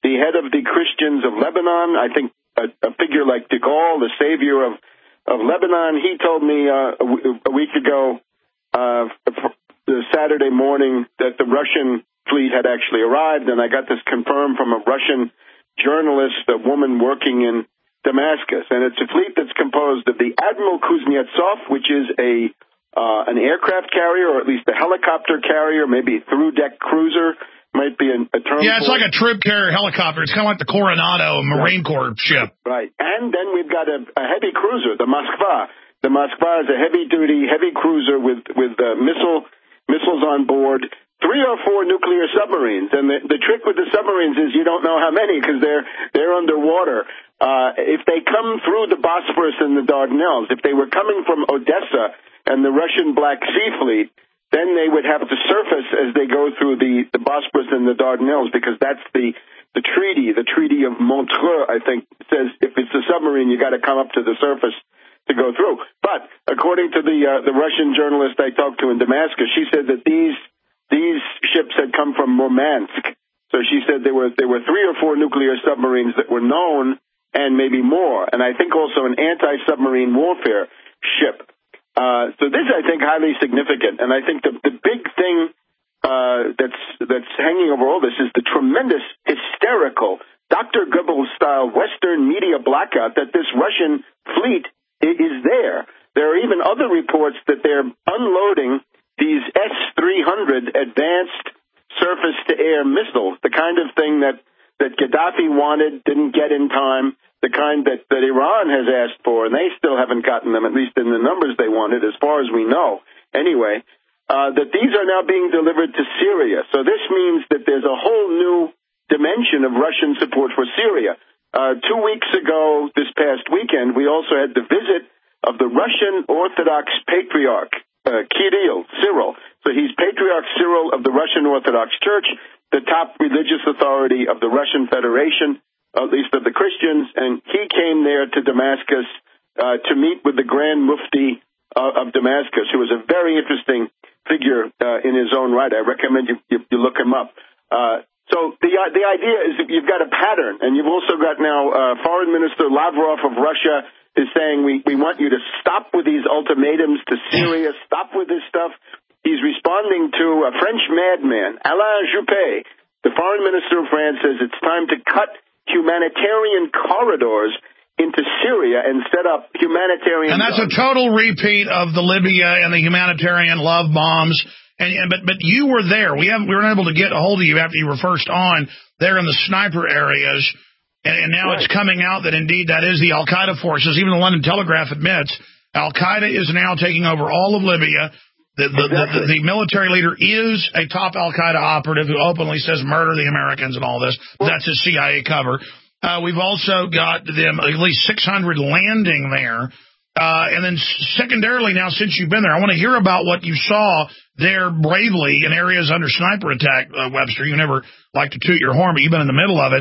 the head of the Christians of Lebanon, I think a, a figure like de Gaulle, the savior of, of Lebanon, he told me uh, a, w- a week ago, uh, the Saturday morning, that the Russian fleet had actually arrived, and I got this confirmed from a Russian journalist, a woman working in Damascus. And it's a fleet that's composed of the Admiral Kuznetsov, which is a uh, an aircraft carrier, or at least a helicopter carrier, maybe a through-deck cruiser, might be a, a term. Yeah, it's like it. a troop carrier helicopter. It's kind of like the Coronado Marine right. Corps ship. Right. And then we've got a, a heavy cruiser, the Moskva. The Moskva is a heavy-duty, heavy cruiser with, with uh, missile missiles on board, three or four nuclear submarines. And the, the trick with the submarines is you don't know how many because they're, they're underwater. Uh, if they come through the Bosphorus and the Dardanelles, if they were coming from Odessa and the Russian Black Sea Fleet, then they would have to surface as they go through the, the Bosporus and the Dardanelles, because that's the, the treaty, the Treaty of Montreux, I think, says if it's a submarine, you got to come up to the surface to go through. But according to the uh, the Russian journalist I talked to in Damascus, she said that these these ships had come from Murmansk. So she said there were there were three or four nuclear submarines that were known, and maybe more, and I think also an anti-submarine warfare ship. Uh, so this, I think, highly significant, and I think the, the big thing uh, that's that's hanging over all this is the tremendous, hysterical, Doctor Goebbels-style Western media blackout that this Russian fleet is there. There are even other reports that they're unloading these S three hundred advanced surface-to-air missiles, the kind of thing that, that Gaddafi wanted, didn't get in time, the kind that, that Iran has asked for, and they still haven't gotten them, at least in the numbers they wanted, as far as we know. Anyway, uh, that these are now being delivered to Syria. So this means that there's a whole new dimension of Russian support for Syria. Uh, two weeks ago, this past weekend, we also had the visit of the Russian Orthodox Patriarch, uh, Kirill, Cyril. So he's Patriarch Cyril of the Russian Orthodox Church, the top religious authority of the Russian Federation, at least of the Christians, and he came there to Damascus uh, to meet with the Grand Mufti uh, of Damascus, who was a very interesting figure uh, in his own right. I recommend you, you, you look him up. Uh, so the uh, the idea is that you've got a pattern, and you've also got now uh, Foreign Minister Lavrov of Russia is saying we, we want you to stop with these ultimatums to Syria, stop with this stuff. He's responding to a French madman, Alain Juppé. The Foreign Minister of France says it's time to cut humanitarian corridors into Syria and set up humanitarian... And that's guns. A total repeat of the Libya and the humanitarian love bombs. And, and but but you were there. We haven't we weren't able to get a hold of you after you were first on there in the sniper areas. And, and now right. It's coming out that indeed that is the Al-Qaeda forces. Even the London Telegraph admits Al-Qaeda is now taking over all of Libya. The, the, exactly. the, the military leader is a top Al-Qaeda operative who openly says murder the Americans and all this. Well, that's his C I A cover. Uh, we've also got them at least six hundred landing there. Uh, and then secondarily now, since you've been there, I want to hear about what you saw there bravely in areas under sniper attack, uh, Webster. You never like to toot your horn, but you've been in the middle of it.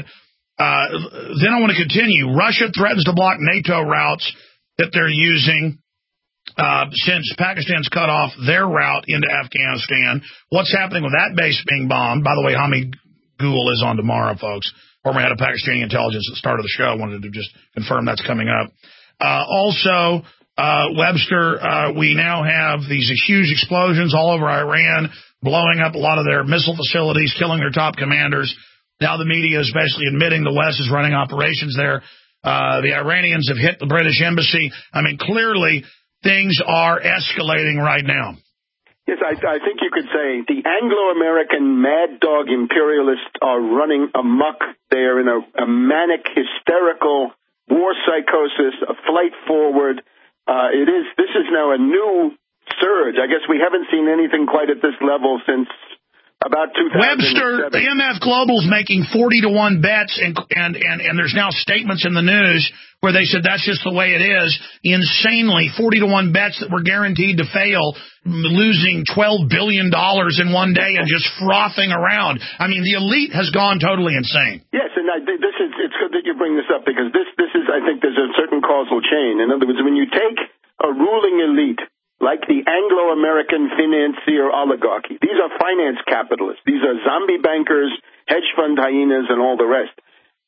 Uh, then I want to continue. Russia threatens to block NATO routes that they're using. Uh, since Pakistan's cut off their route into Afghanistan. What's happening with that base being bombed? By the way, Hamid Gul is on tomorrow, folks. Former head of Pakistani intelligence at the start of the show. I wanted to just confirm that's coming up. Uh, also, uh, Webster, uh, we now have these huge explosions all over Iran, blowing up a lot of their missile facilities, killing their top commanders. Now the media is basically admitting the West is running operations there. Uh, the Iranians have hit the British embassy. I mean, clearly... things are escalating right now. Yes, I, I think you could say the Anglo-American mad dog imperialists are running amok. They are in a, a manic, hysterical war psychosis, a flight forward. Uh, it is. This is now a new surge. I guess we haven't seen anything quite at this level since about two thousand seven. Webster, the M F Global's making forty to one bets, and, and, and, and there's now statements in the news where they said that's just the way it is. Insanely, forty to one bets that were guaranteed to fail, losing twelve billion dollars in one day and just frothing around. I mean, the elite has gone totally insane. Yes, and I think this is, it's good that you bring this up, because this, this is, I think there's a certain causal chain. In other words, when you take a ruling elite, like the Anglo-American financier oligarchy. These are finance capitalists. These are zombie bankers, hedge fund hyenas, and all the rest.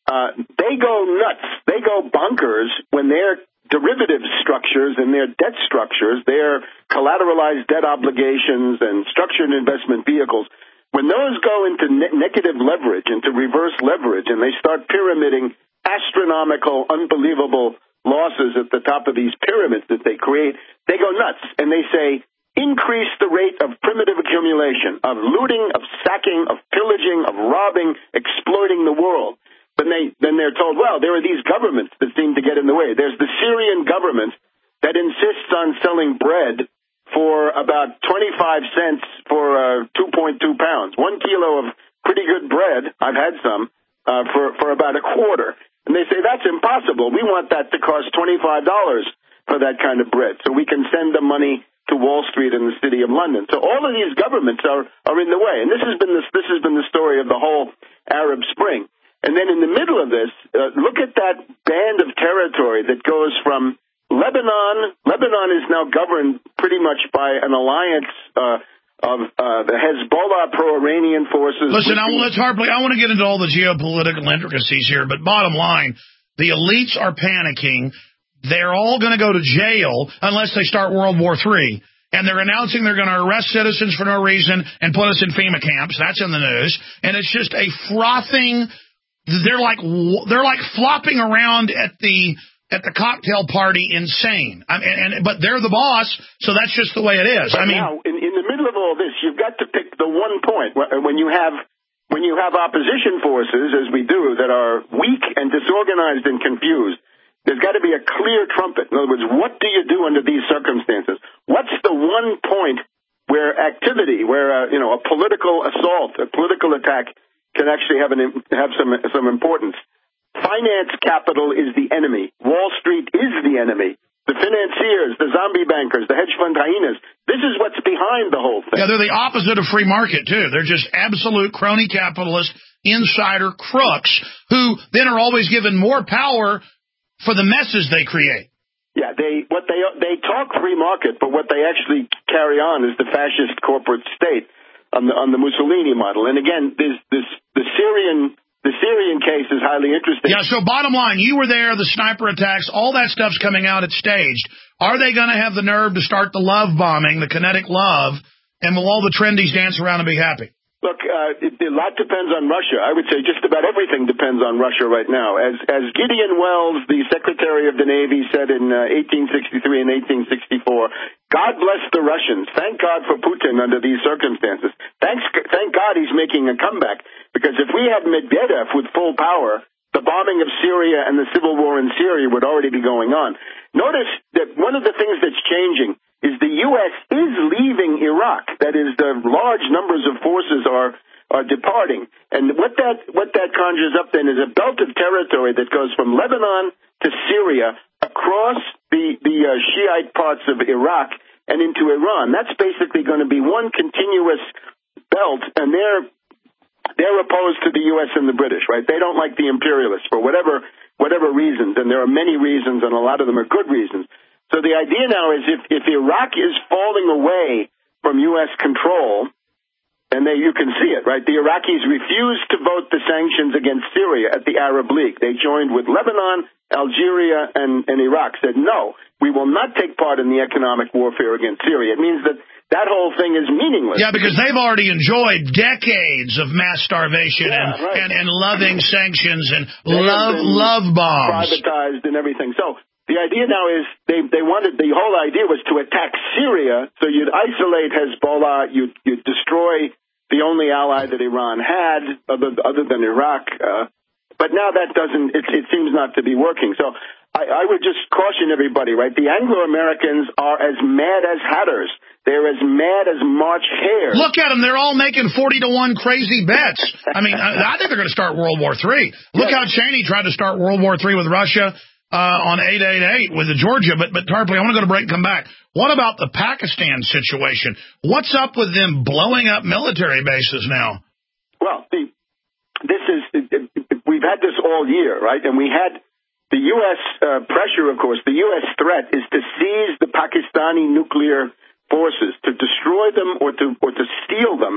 uh, they go nuts. They go bonkers when their derivative structures and their debt structures, their collateralized debt obligations and structured investment vehicles, when those go into ne- negative leverage, into reverse leverage, and they start pyramiding astronomical, unbelievable losses at the top of these pyramids that they create, they go nuts. And they say, increase the rate of primitive accumulation, of looting, of sacking, of pillaging, of robbing, exploiting the world. Then, they, then they're told, well, there are these governments that seem to get in the way. There's the Syrian government that insists on selling bread for about twenty-five cents for uh, two point two pounds. One kilo of pretty good bread, I've had some, uh, for, for about a quarter. And they say, that's impossible. We want that to cost twenty-five dollars for that kind of bread so we can send the money to Wall Street and the City of London. So all of these governments are, are in the way. And this has been the, this has been the story of the whole Arab Spring. And then in the middle of this, uh, look at that band of territory that goes from Lebanon. Lebanon is now governed pretty much by an alliance uh, of uh, the Hezbollah pro-Iranian forces. Listen, I, let's hardly, I want to get into all the geopolitical intricacies here, but bottom line, the elites are panicking. They're all going to go to jail unless they start World War Three. And they're announcing they're going to arrest citizens for no reason and put us in FEMA camps. That's in the news. And it's just a frothing... They're like they're like flopping around at the at the cocktail party, insane. I mean, and, but they're the boss, so that's just the way it is. But I mean, now in, in the middle of all this, you've got to pick the one point when you have when you have opposition forces, as we do, that are weak and disorganized and confused. There's got to be a clear trumpet. In other words, what do you do under these circumstances? What's the one point where activity, where uh, you know, a political assault, a political attack can actually have an have some some importance? Finance capital is the enemy. Wall Street is the enemy. The financiers, the zombie bankers, the hedge fund hyenas. This is what's behind the whole thing. Yeah, they're the opposite of free market too. They're just absolute crony capitalist, insider crooks who then are always given more power for the messes they create. Yeah, they what they they talk free market, but what they actually carry on is the fascist corporate state. On the, on the Mussolini model. And again, this, this, the Syrian, the Syrian case is highly interesting. Yeah, so bottom line, you were there, the sniper attacks, all that stuff's coming out, it's staged. Are they going to have the nerve to start the love bombing, the kinetic love, and will all the trendies dance around and be happy? Look, uh, it, a lot depends on Russia. I would say just about everything depends on Russia right now. As as Gideon Welles, the Secretary of the Navy, said in uh, eighteen sixty-three and eighteen sixty-four, God bless the Russians. Thank God for Putin under these circumstances. Thanks, thank God he's making a comeback, because if we had Medvedev with full power, the bombing of Syria and the civil war in Syria would already be going on. Notice that one of the things that's changing is the U S is leaving Iraq. That is, the large numbers of forces are are departing. And what that what that conjures up then is a belt of territory that goes from Lebanon to Syria across the, the uh, Shiite parts of Iraq and into Iran. That's basically going to be one continuous belt, and they're they're opposed to the U S and the British, right? They don't like the imperialists for whatever whatever reasons, and there are many reasons, and a lot of them are good reasons. So the idea now is if, if Iraq is falling away from U S control, and they, you can see it, right? The Iraqis refused to vote the sanctions against Syria at the Arab League. They joined with Lebanon, Algeria, and, and Iraq, said, no, we will not take part in the economic warfare against Syria. It means that that whole thing is meaningless. Yeah, because they've already enjoyed decades of mass starvation yeah, and, right. and, and loving sanctions and they love love bombs. Privatized and everything. So the idea now is they they wanted, the whole idea was to attack Syria, so you'd isolate Hezbollah, you'd, you'd destroy the only ally that Iran had, other, other than Iraq. Uh, but now that doesn't, it, it seems not to be working. So I, I would just caution everybody, right? The Anglo-Americans are as mad as hatters. They're as mad as March hares. Look at them. They're all making forty to one crazy bets. I mean, I, I think they're going to start World War Three. Look yeah. how Cheney tried to start World War Three with Russia. Uh, on eight eight eight with the Georgia, but, but Tarpley, I want to go to break and come back. What about the Pakistan situation? What's up with them blowing up military bases now? Well, the, this is, we've had this all year, right? And we had the U S uh, pressure, of course. The U S threat is to seize the Pakistani nuclear forces, to destroy them or to, or to steal them.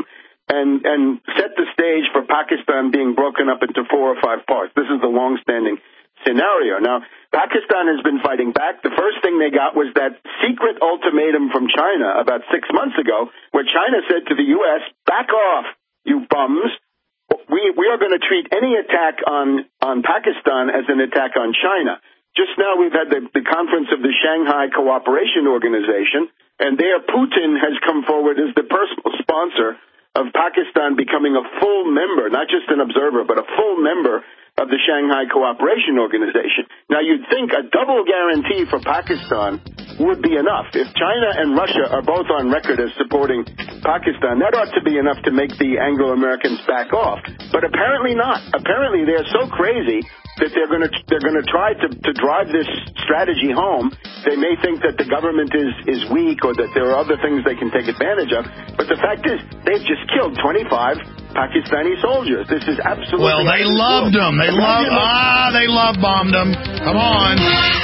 and and set the stage for Pakistan being broken up into four or five parts. This is the long-standing scenario. Now, Pakistan has been fighting back. The first thing they got was that secret ultimatum from China about six months ago, where China said to the U S, back off, you bums. We we are going to treat any attack on, on Pakistan as an attack on China. Just now we've had the, the conference of the Shanghai Cooperation Organization, and there Putin has come forward as the personal sponsor of Pakistan becoming a full member, not just an observer, but a full member of the Shanghai Cooperation Organization. Now, you'd think a double guarantee for Pakistan would be enough. If China and Russia are both on record as supporting Pakistan, that ought to be enough to make the Anglo-Americans back off. But apparently not. Apparently they're so crazy that they're going to they're going to try to to drive this strategy home. They may think that the government is is weak or that there are other things they can take advantage of. But the fact is, they've just killed twenty-five Pakistani soldiers. This is absolutely well. They loved them. They loved ah. They love bombed them. Come on.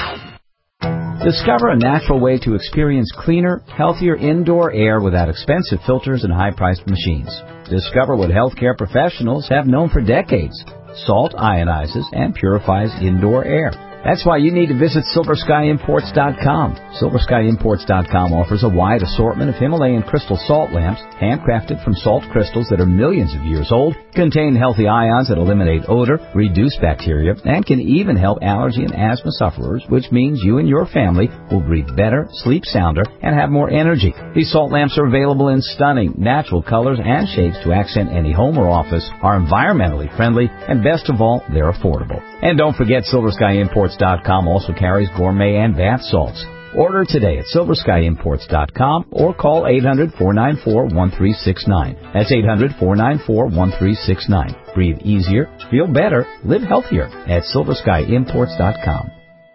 Discover a natural way to experience cleaner, healthier indoor air without expensive filters and high-priced machines. Discover what healthcare professionals have known for decades. Salt ionizes and purifies indoor air. That's why you need to visit Silver Sky Imports dot com. Silver Sky Imports dot com offers a wide assortment of Himalayan crystal salt lamps, handcrafted from salt crystals that are millions of years old, contain healthy ions that eliminate odor, reduce bacteria, and can even help allergy and asthma sufferers, which means you and your family will breathe better, sleep sounder, and have more energy. These salt lamps are available in stunning, natural colors and shapes to accent any home or office, are environmentally friendly, and best of all, they're affordable. And don't forget, Silver Sky Imports dot com also carries gourmet and bath salts. Order today at Silver Sky Imports dot com or call eight hundred, four nine four, one three six nine. That's eight hundred, four nine four, one three six nine. Breathe easier, feel better, live healthier at Silver Sky Imports dot com.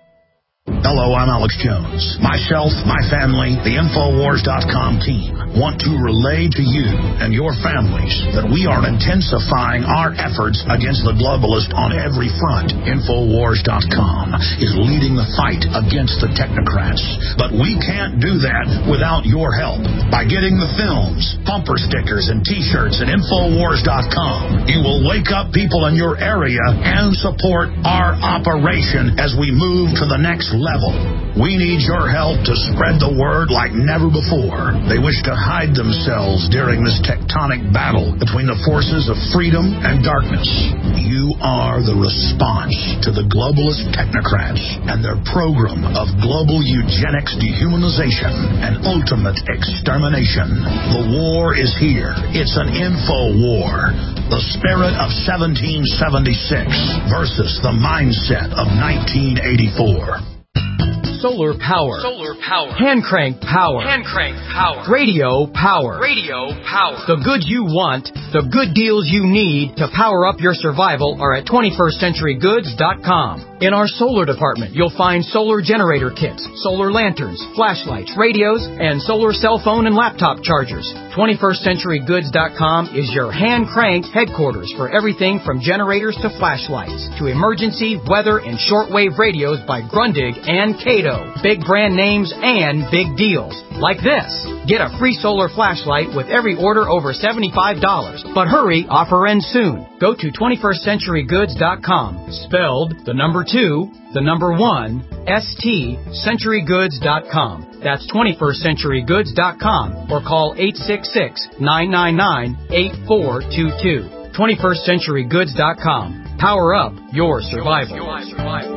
Hello, I'm Alex Jones. Myself, my family, the Infowars dot com team want to relay to you and your families that we are intensifying our efforts against the globalist on every front. Infowars dot com is leading the fight against the technocrats. But we can't do that without your help. By getting the films, bumper stickers, and T-shirts at Infowars dot com, you will wake up people in your area and support our operation as we move to the next level. We need your help to spread the word like never before. They wish to hide themselves during this tectonic battle between the forces of freedom and darkness. You are the response to the globalist technocrats and their program of global eugenics, dehumanization, and ultimate extermination. The war is here. It's an info war. The spirit of seventeen seventy-six versus the mindset of nineteen eighty-four. Solar power. Solar power. Hand crank power. Hand crank power. Radio power. Radio power. The goods you want, the good deals you need to power up your survival are at twenty-first century goods dot com. In our solar department, you'll find solar generator kits, solar lanterns, flashlights, radios, and solar cell phone and laptop chargers. twenty-first century goods dot com is your hand-cranked headquarters for everything from generators to flashlights, to emergency, weather, and shortwave radios by Grundig and Cato. Big brand names and big deals. Like this. Get a free solar flashlight with every order over seventy-five dollars. But hurry, offer ends soon. Go to twenty-first century goods dot com. Spelled the number two, the number one, S T, century goods dot com. That's twenty-first century goods dot com. Or call eight six six, nine nine nine, eight four two two. twenty-first century goods dot com. Power up your survival. Your survival.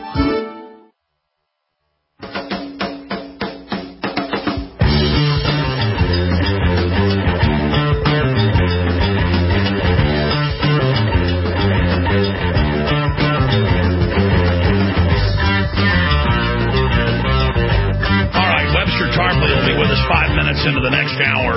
Into the next hour.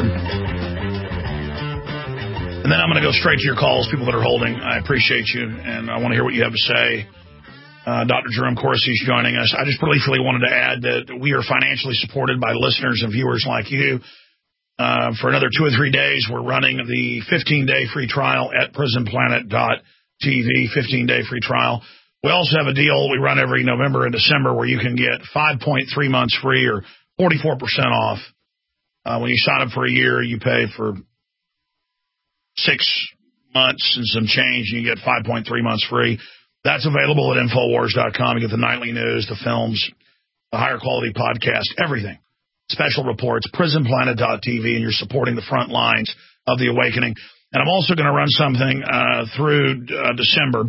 And then I'm going to go straight to your calls, people that are holding. I appreciate you, and I want to hear what you have to say. Uh, Doctor Jerome Corsi is joining us. I just briefly wanted to add that we are financially supported by listeners and viewers like you. Uh, for another two or three days, we're running the fifteen-day free trial at prison planet dot t v, fifteen-day free trial. We also have a deal we run every November and December where you can get five point three months free or forty-four percent off. Uh, when you sign up for a year, you pay for six months and some change, and you get five point three months free. That's available at Infowars dot com. You get the nightly news, the films, the higher quality podcast, everything. Special reports, prison planet dot t v, and you're supporting the front lines of the awakening. And I'm also going to run something uh, through uh, December,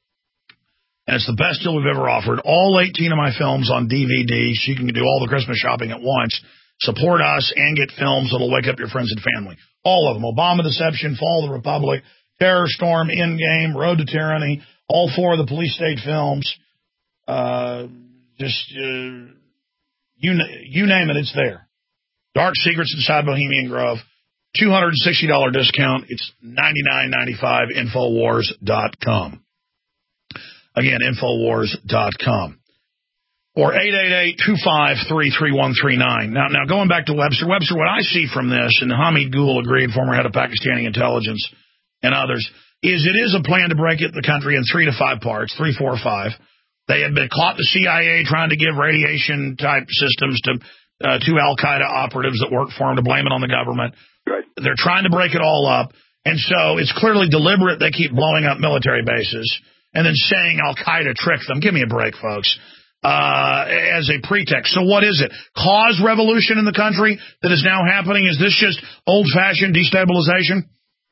and it's the best deal we've ever offered. All eighteen of my films on D V D, so you can do all the Christmas shopping at once, support us, and get films that'll wake up your friends and family. All of them. Obama Deception, Fall of the Republic, Terror Storm, Endgame, Road to Tyranny, all four of the police state films. Uh, just, uh, you, you name it, it's there. Dark Secrets Inside Bohemian Grove. two hundred sixty dollars discount. It's ninety-nine ninety-five. Infowars dot com. Again, Infowars dot com. Or eight eight eight, two five three, three one three nine. Now, now going back to Webster. Webster, what I see from this, and Hamid Gul agreed, former head of Pakistani intelligence and others, is it is a plan to break it, the country in three to five parts, three, four, five. They had been caught, the C I A, trying to give radiation-type systems to uh, two al-Qaeda operatives that worked for them to blame it on the government. Right. They're trying to break it all up. And so it's clearly deliberate. They keep blowing up military bases and then saying al-Qaeda tricked them. Give me a break, folks. Uh, as a pretext. So what is it? Cause revolution in the country that is now happening? Is this just old-fashioned destabilization?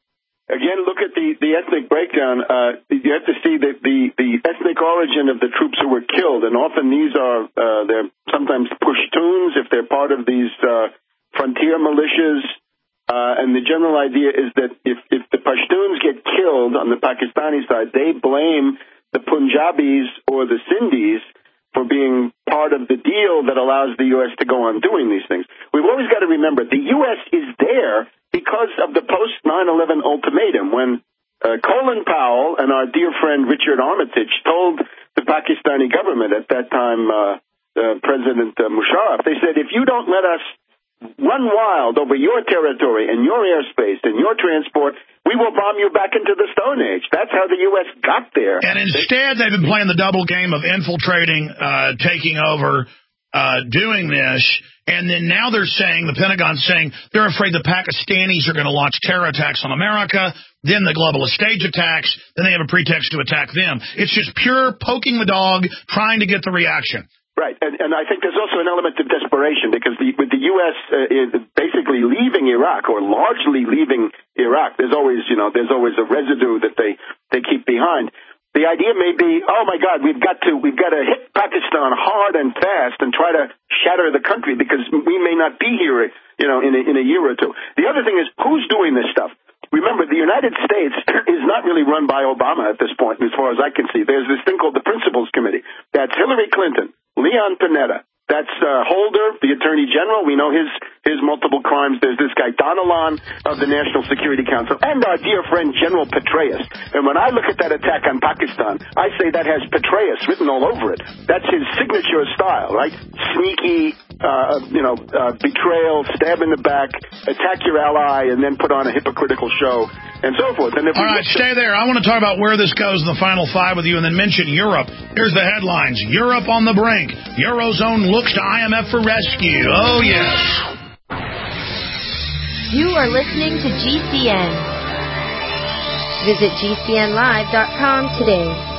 Again, look at the, the ethnic breakdown. Uh, you have to see the, the, the ethnic origin of the troops who were killed, and often these are, uh, they're sometimes Pashtuns if they're part of these uh, frontier militias. Uh, and the general idea is that if, if the Pashtuns get killed on the Pakistani side, they blame the Punjabis or the Sindhis for being part of the deal that allows the U S to go on doing these things. We've always got to remember the U S is there because of the post nine eleven ultimatum, when uh, Colin Powell and our dear friend Richard Armitage told the Pakistani government at that time, uh, uh, President uh, Musharraf, they said, if you don't let us run wild over your territory and your airspace and your transport, we will bomb you back into the Stone Age. That's how the U S got there. And instead, they've been playing the double game of infiltrating, uh, taking over, uh, doing this. And then now they're saying, the Pentagon's saying, they're afraid the Pakistanis are going to launch terror attacks on America, then the globalist stage attacks, then they have a pretext to attack them. It's just pure poking the dog, trying to get the reaction. Right, and, and I think there's also an element of desperation because the, with the U S uh, is basically leaving Iraq or largely leaving Iraq, there's always, you know, there's always a residue that they, they keep behind. The idea may be, oh my God, we've got to we've got to hit Pakistan hard and fast and try to shatter the country because we may not be here, you know, in a, in a year or two. The other thing is, who's doing this stuff? Remember, the United States is not really run by Obama at this point, as far as I can see. There's this thing called the Principals Committee. That's Hillary Clinton, Leon Panetta. That's uh, Holder, the Attorney General. We know his his multiple crimes. There's this guy, Donilon, of the National Security Council, and our dear friend, General Petraeus. And when I look at that attack on Pakistan, I say that has Petraeus written all over it. That's his signature style, right? Sneaky, uh, you know, uh, betrayal, stab in the back, attack your ally, and then put on a hypocritical show, and so forth. And if all right, stay there. I want to talk about where this goes in the final five with you, and then mention Europe. Here's the headlines. Europe on the brink. Eurozone looks to I M F for rescue. Oh, yes. You are listening to G C N. Visit G C N live dot com today.